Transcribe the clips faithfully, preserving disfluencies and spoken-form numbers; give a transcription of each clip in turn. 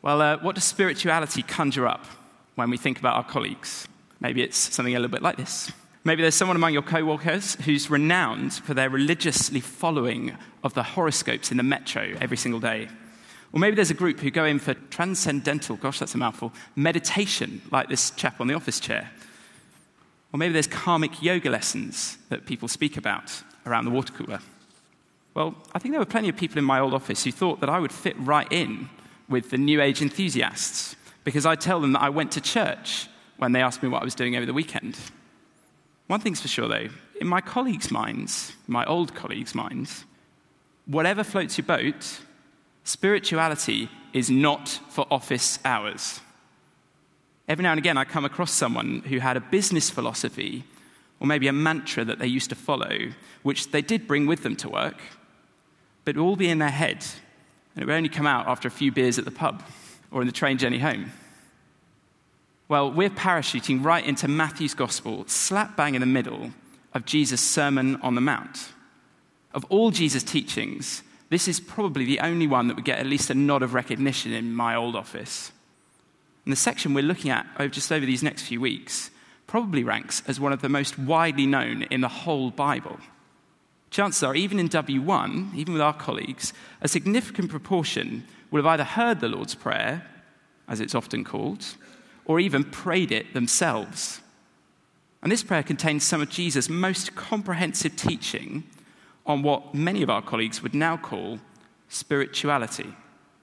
Well, uh, what does spirituality conjure up when we think about our colleagues? Maybe it's something a little bit like this. Maybe there's someone among your co-workers who's renowned for their religiously following of the horoscopes in the metro every single day. Or maybe there's a group who go in for transcendental, gosh, that's a mouthful, meditation, like this chap on the office chair. Or maybe there's karmic yoga lessons that people speak about around the water cooler. Well, I think there were plenty of people in my old office who thought that I would fit right in with the New Age enthusiasts because I'd tell them that I went to church when they asked me what I was doing over the weekend. One thing's for sure, though, in my colleagues' minds, my old colleagues' minds, whatever floats your boat, spirituality is not for office hours. Every now and again, I come across someone who had a business philosophy or maybe a mantra that they used to follow, which they did bring with them to work, but it would all be in their head, and it would only come out after a few beers at the pub or in the train journey home. Well, we're parachuting right into Matthew's Gospel, slap bang in the middle of Jesus' Sermon on the Mount. Of all Jesus' teachings, this is probably the only one that would get at least a nod of recognition in my old office. And the section we're looking at over just over these next few weeks probably ranks as one of the most widely known in the whole Bible. Chances are, even in W one, even with our colleagues, a significant proportion would have either heard the Lord's Prayer, as it's often called, or even prayed it themselves. And this prayer contains some of Jesus' most comprehensive teaching on what many of our colleagues would now call spirituality.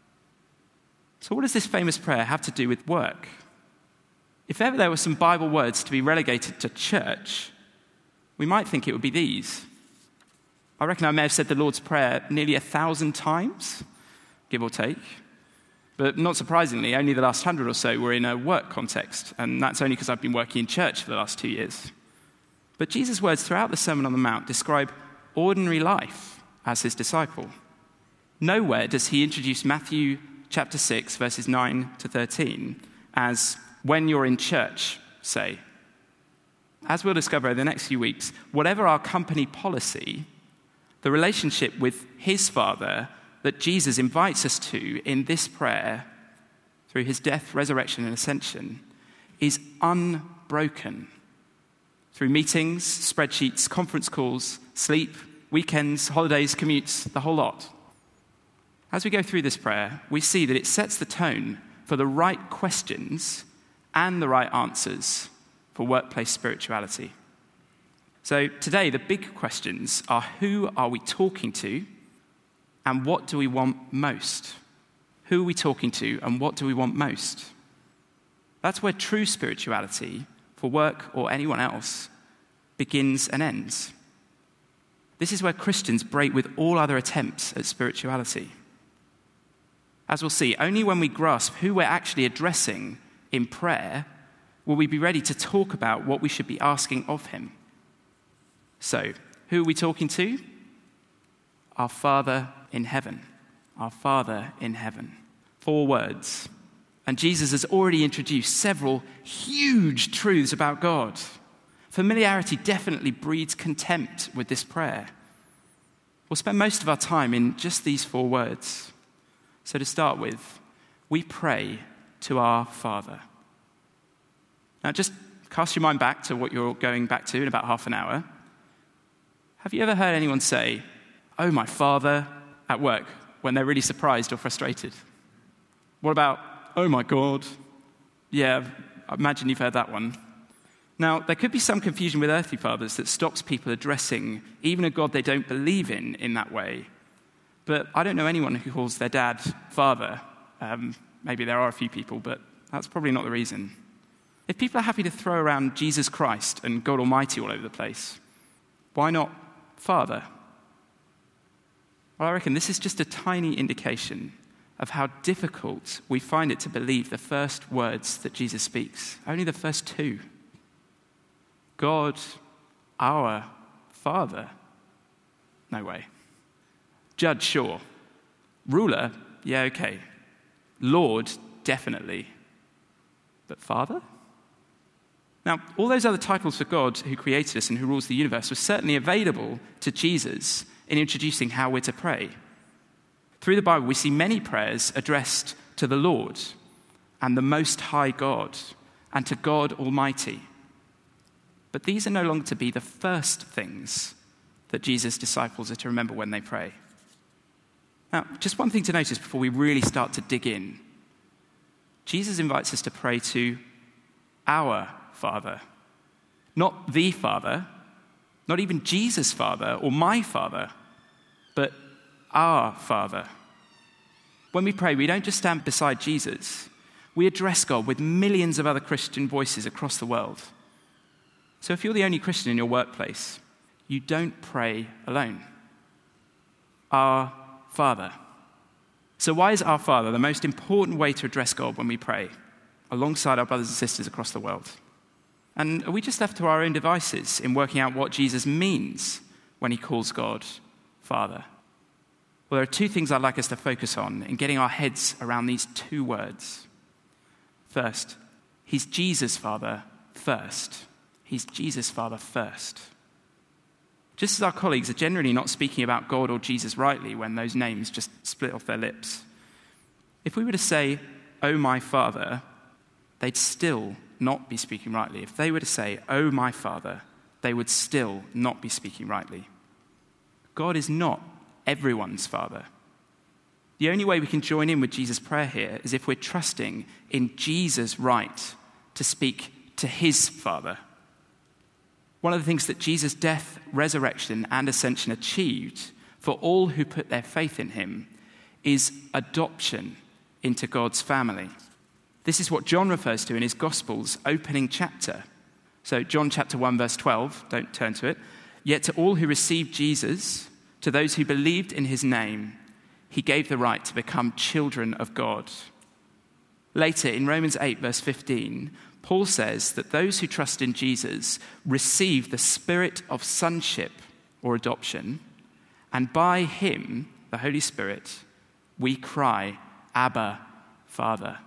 So what does this famous prayer have to do with work? If ever there were some Bible words to be relegated to church, we might think it would be these. I reckon I may have said the Lord's Prayer nearly a thousand times, give or take. But not surprisingly, only the last hundred or so were in a work context, and that's only because I've been working in church for the last two years. But Jesus' words throughout the Sermon on the Mount describe ordinary life as his disciple. Nowhere does he introduce Matthew chapter six, verses nine to thirteen, as when you're in church, say. As we'll discover over the next few weeks, whatever our company policy, the relationship with his Father that Jesus invites us to in this prayer, through his death, resurrection, and ascension, is unbroken. Through meetings, spreadsheets, conference calls, sleep, weekends, holidays, commutes, the whole lot. As we go through this prayer, we see that it sets the tone for the right questions and the right answers for workplace spirituality. So today, the big questions are: who are we talking to? And what do we want most? Who are we talking to, and what do we want most? That's where true spirituality, for work or anyone else, begins and ends. This is where Christians break with all other attempts at spirituality. As we'll see, only when we grasp who we're actually addressing in prayer will we be ready to talk about what we should be asking of him. So, who are we talking to? Our Father in heaven. Our Father in heaven. Four words. And Jesus has already introduced several huge truths about God. Familiarity definitely breeds contempt with this prayer. We'll spend most of our time in just these four words. So to start with, we pray to our Father. Now just cast your mind back to what you're going back to in about half an hour. Have you ever heard anyone say, "Oh, my Father," at work when they're really surprised or frustrated? What about, "Oh my God"? Yeah, I imagine you've heard that one. Now, there could be some confusion with earthly fathers that stops people addressing even a God they don't believe in in that way. But I don't know anyone who calls their dad Father. Um, maybe there are a few people, but that's probably not the reason. If people are happy to throw around Jesus Christ and God Almighty all over the place, why not Father? Well, I reckon this is just a tiny indication of how difficult we find it to believe the first words that Jesus speaks. Only the first two. God, our Father. No way. Judge, sure. Ruler, yeah, okay. Lord, definitely. But Father? Now, all those other titles for God who created us and who rules the universe were certainly available to Jesus in introducing how we're to pray. Through the Bible, we see many prayers addressed to the Lord and the Most High God and to God Almighty. But these are no longer to be the first things that Jesus' disciples are to remember when they pray. Now, just one thing to notice before we really start to dig in. Jesus invites us to pray to our Father. Not the Father, not even Jesus' Father or my Father, but our Father. When we pray, we don't just stand beside Jesus. We address God with millions of other Christian voices across the world. So if you're the only Christian in your workplace, you don't pray alone. Our Father. So why is our Father the most important way to address God when we pray, alongside our brothers and sisters across the world? And are we just left to our own devices in working out what Jesus means when he calls God Father? Well, there are two things I'd like us to focus on in getting our heads around these two words. First, he's Jesus' Father first. He's Jesus' Father first. Just as our colleagues are generally not speaking about God or Jesus rightly when those names just split off their lips, if we were to say, "Oh, my Father," they'd still not be speaking rightly. If they were to say, "Oh, my Father," they would still not be speaking rightly. God is not everyone's Father. The only way we can join in with Jesus' prayer here is if we're trusting in Jesus' right to speak to his Father. One of the things that Jesus' death, resurrection, and ascension achieved for all who put their faith in him is adoption into God's family. This is what John refers to in his Gospel's opening chapter. So John chapter one, verse twelve, don't turn to it. "Yet to all who received Jesus, to those who believed in his name, he gave the right to become children of God." Later, in Romans eight, verse fifteen, Paul says that those who trust in Jesus receive the spirit of sonship or adoption, and by him, the Holy Spirit, we cry, "Abba, Father."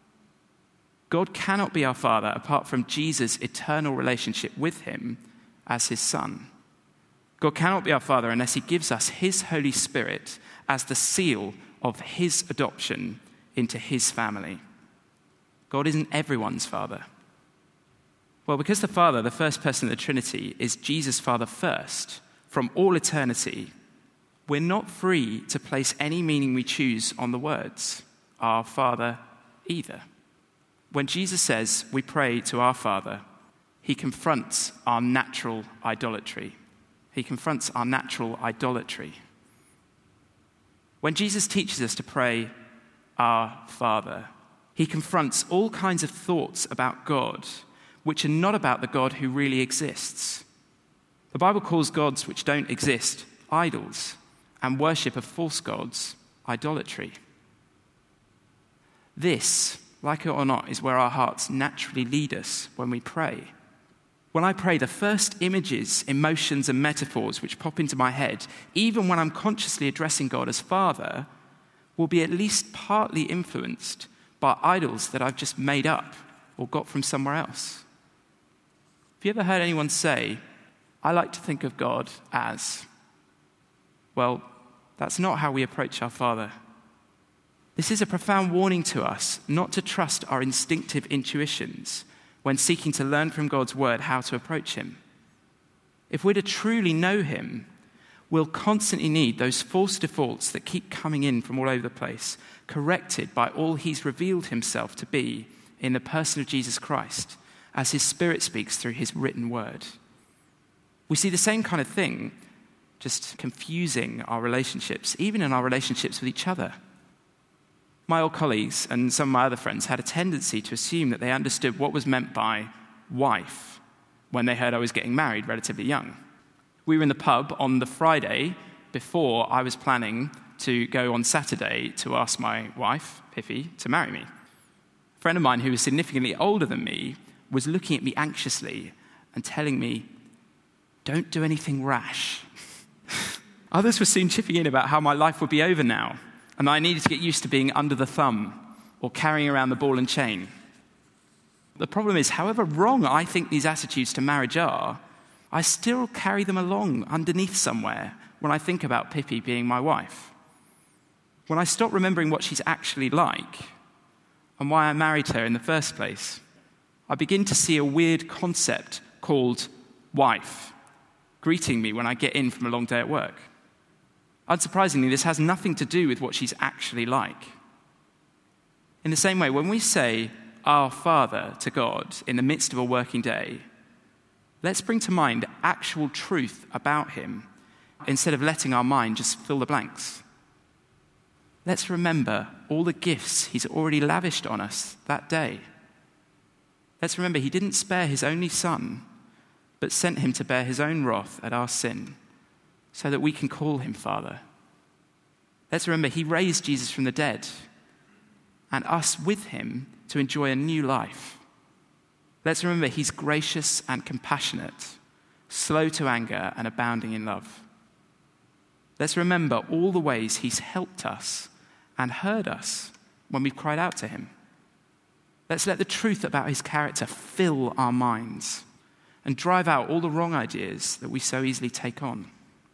God cannot be our Father apart from Jesus' eternal relationship with him as his Son. God cannot be our Father unless he gives us his Holy Spirit as the seal of his adoption into his family. God isn't everyone's Father. Well, because the Father, the first person of the Trinity, is Jesus' Father first, from all eternity, we're not free to place any meaning we choose on the words, "our Father," either. When Jesus says we pray to our Father, he confronts our natural idolatry. He confronts our natural idolatry. When Jesus teaches us to pray, "Our Father," he confronts all kinds of thoughts about God which are not about the God who really exists. The Bible calls gods which don't exist idols, and worship of false gods idolatry. This, like it or not, is where our hearts naturally lead us when we pray. When I pray, the first images, emotions, and metaphors which pop into my head, even when I'm consciously addressing God as Father, will be at least partly influenced by idols that I've just made up or got from somewhere else. Have you ever heard anyone say, "I like to think of God as"? Well, that's not how we approach our Father. This is a profound warning to us not to trust our instinctive intuitions when seeking to learn from God's word how to approach him. If we're to truly know him, we'll constantly need those false defaults that keep coming in from all over the place, corrected by all he's revealed himself to be in the person of Jesus Christ, as his Spirit speaks through his written word. We see the same kind of thing, just confusing our relationships, even in our relationships with each other. My old colleagues and some of my other friends had a tendency to assume that they understood what was meant by wife when they heard I was getting married relatively young. We were in the pub on the Friday before I was planning to go on Saturday to ask my wife, Piffy, to marry me. A friend of mine who was significantly older than me was looking at me anxiously and telling me, "Don't do anything rash." Others were soon chipping in about how my life would be over now, and I needed to get used to being under the thumb or carrying around the ball and chain. The problem is, however wrong I think these attitudes to marriage are, I still carry them along underneath somewhere when I think about Pippi being my wife. When I stop remembering what she's actually like and why I married her in the first place, I begin to see a weird concept called wife greeting me when I get in from a long day at work. Unsurprisingly, this has nothing to do with what she's actually like. In the same way, when we say "Our Father" to God in the midst of a working day, let's bring to mind actual truth about him instead of letting our mind just fill the blanks. Let's remember all the gifts he's already lavished on us that day. Let's remember he didn't spare his only son, but sent him to bear his own wrath at our sin so that we can call him Father. Let's remember he raised Jesus from the dead and us with him to enjoy a new life. Let's remember he's gracious and compassionate, slow to anger and abounding in love. Let's remember all the ways he's helped us and heard us when we've cried out to him. Let's let the truth about his character fill our minds and drive out all the wrong ideas that we so easily take on.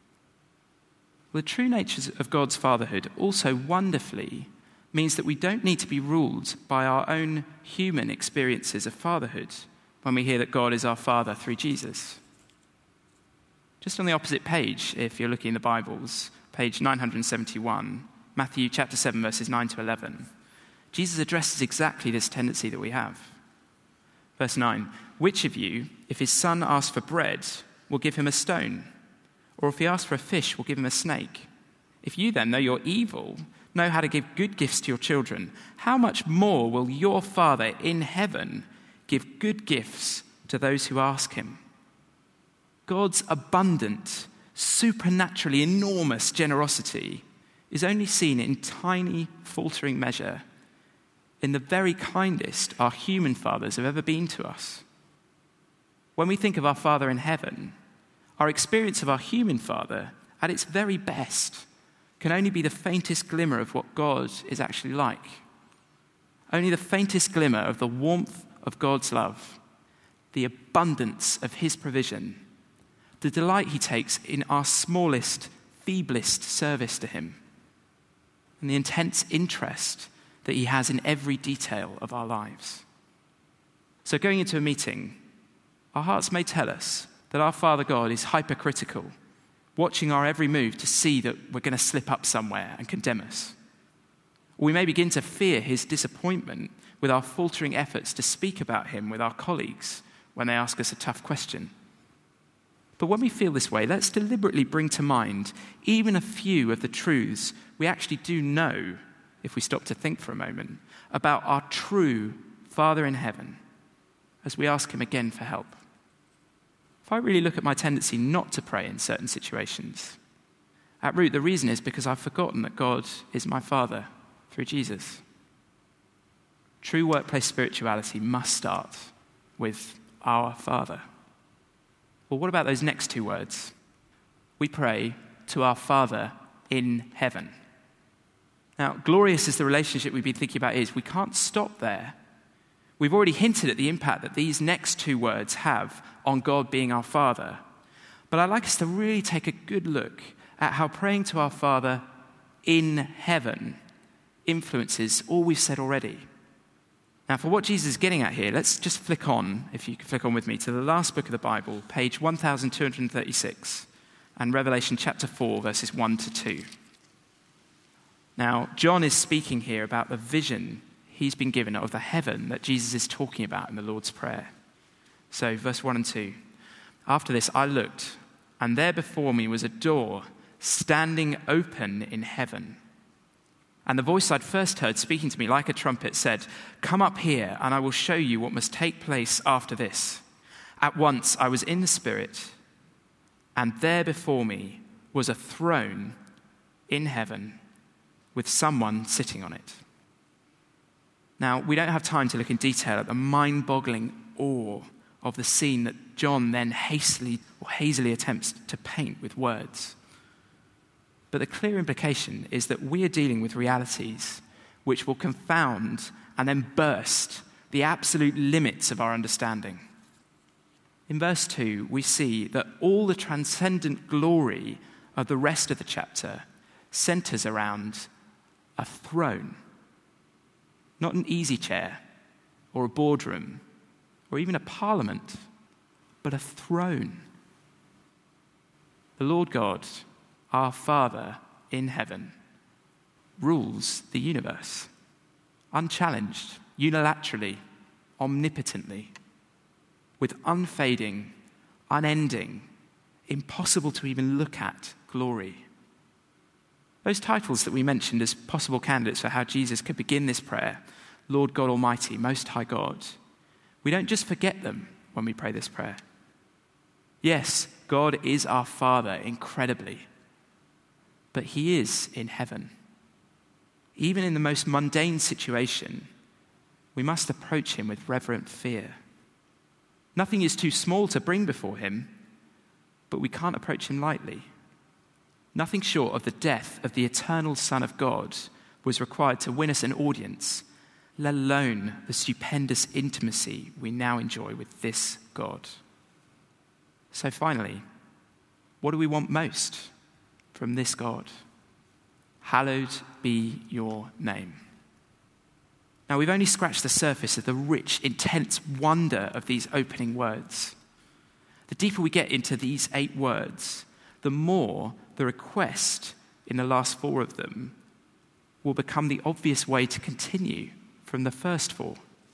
The true nature of God's fatherhood also wonderfully means that we don't need to be ruled by our own human experiences of fatherhood when we hear that God is our Father through Jesus. Just on the opposite page, if you're looking in the Bibles, page nine seventy-one, Matthew chapter seven, verses nine to eleven, Jesus addresses exactly this tendency that we have. Verse nine, which of you, if his son asks for bread, will give him a stone? Or if he asks for a fish, will give him a snake? If you then, though you're evil, know how to give good gifts to your children, how much more will your Father in heaven give good gifts to those who ask him? God's abundant, supernaturally enormous generosity is only seen in tiny, faltering measure in the very kindest our human fathers have ever been to us. When we think of our Father in heaven, our experience of our human Father, at its very best, can only be the faintest glimmer of what God is actually like. Only the faintest glimmer of the warmth of God's love, the abundance of his provision, the delight he takes in our smallest, feeblest service to him, and the intense interest that he has in every detail of our lives. So going into a meeting, our hearts may tell us that our Father God is hypercritical, watching our every move to see that we're going to slip up somewhere and condemn us. Or we may begin to fear his disappointment with our faltering efforts to speak about him with our colleagues when they ask us a tough question. But when we feel this way, let's deliberately bring to mind even a few of the truths we actually do know, if we stop to think for a moment, about our true Father in heaven as we ask him again for help. If I really look at my tendency not to pray in certain situations, at root, the reason is because I've forgotten that God is my Father through Jesus. True workplace spirituality must start with our Father. Well, what about those next two words? We pray to our Father in heaven. Now, glorious as the relationship we've been thinking about is, we can't stop there. We've already hinted at the impact that these next two words have on God being our Father. But I'd like us to really take a good look at how praying to our Father in heaven influences all we've said already. Now, for what Jesus is getting at here, let's just flick on, if you can flick on with me, to the last book of the Bible, page one thousand two hundred thirty-six, and Revelation chapter four, verses one to two. Now, John is speaking here about the vision he's been given of the heaven that Jesus is talking about in the Lord's Prayer. So, verse one and two. After this, I looked, and there before me was a door standing open in heaven. And the voice I'd first heard speaking to me like a trumpet said, "Come up here, and I will show you what must take place after this." At once I was in the Spirit, and there before me was a throne in heaven with someone sitting on it. Now, we don't have time to look in detail at the mind-boggling awe of the scene that John then hastily or hazily attempts to paint with words. But the clear implication is that we are dealing with realities which will confound and then burst the absolute limits of our understanding. In verse two, we see that all the transcendent glory of the rest of the chapter centers around a throne. Not an easy chair or a boardroom or even a parliament, but a throne. The Lord God, our Father in heaven, rules the universe, unchallenged, unilaterally, omnipotently, with unfading, unending, impossible to even look at glory. Those titles that we mentioned as possible candidates for how Jesus could begin this prayer, Lord God Almighty, Most High God, we don't just forget them when we pray this prayer. Yes, God is our Father incredibly, but he is in heaven. Even in the most mundane situation, we must approach him with reverent fear. Nothing is too small to bring before him, but we can't approach him lightly. Nothing short of the death of the eternal Son of God was required to win us an audience, let alone the stupendous intimacy we now enjoy with this God. So finally, what do we want most from this God? Hallowed be your name. Now, we've only scratched the surface of the rich, intense wonder of these opening words. The deeper we get into these eight words, the more the request in the last four of them will become the obvious way to continue from the first four.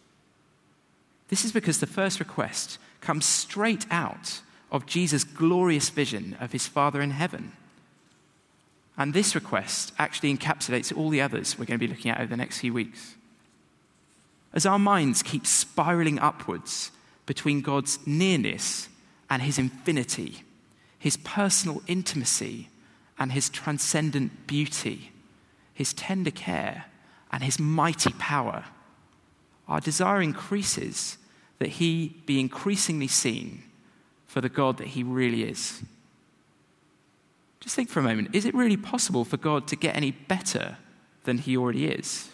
This is because the first request comes straight out of Jesus' glorious vision of his Father in heaven. And this request actually encapsulates all the others we're going to be looking at over the next few weeks. As our minds keep spiraling upwards between God's nearness and his infinity, his personal intimacy and his transcendent beauty, his tender care and his mighty power, our desire increases that he be increasingly seen for the God that he really is. Just think for a moment, is it really possible for God to get any better than he already is?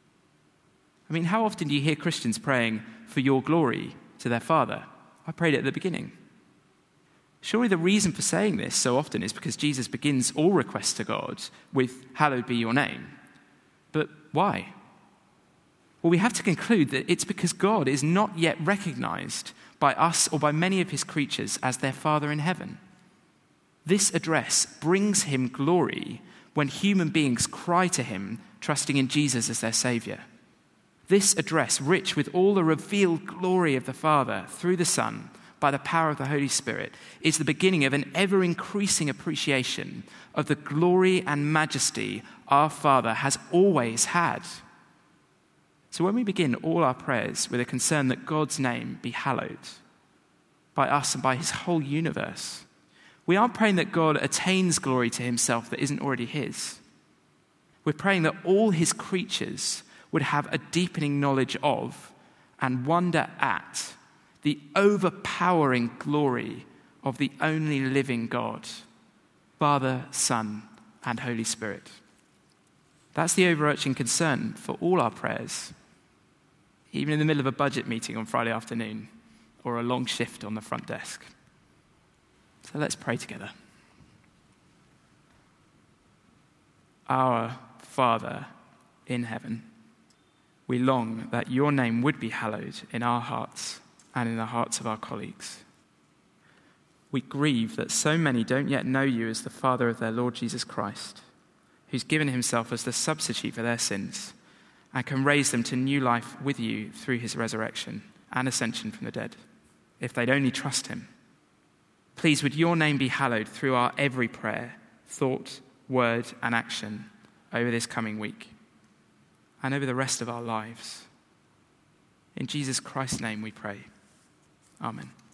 I mean, how often do you hear Christians praying for your glory to their Father? I prayed it at the beginning. Surely the reason for saying this so often is because Jesus begins all requests to God with, hallowed be your name. But why? Well, we have to conclude that it's because God is not yet recognized by us or by many of his creatures as their Father in heaven. This address brings him glory when human beings cry to him, trusting in Jesus as their Savior. This address, rich with all the revealed glory of the Father through the Son, by the power of the Holy Spirit, is the beginning of an ever-increasing appreciation of the glory and majesty our Father has always had. So when we begin all our prayers with a concern that God's name be hallowed by us and by his whole universe, we aren't praying that God attains glory to himself that isn't already his. We're praying that all his creatures would have a deepening knowledge of and wonder at the overpowering glory of the only living God, Father, Son, and Holy Spirit. That's the overarching concern for all our prayers, even in the middle of a budget meeting on Friday afternoon or a long shift on the front desk. So let's pray together. Our Father in heaven, we long that your name would be hallowed in our hearts and in the hearts of our colleagues. We grieve that so many don't yet know you as the Father of their Lord Jesus Christ, who's given himself as the substitute for their sins and can raise them to new life with you through his resurrection and ascension from the dead, if they'd only trust him. Please, would your name be hallowed through our every prayer, thought, word, and action over this coming week and over the rest of our lives. In Jesus Christ's name we pray. Amen.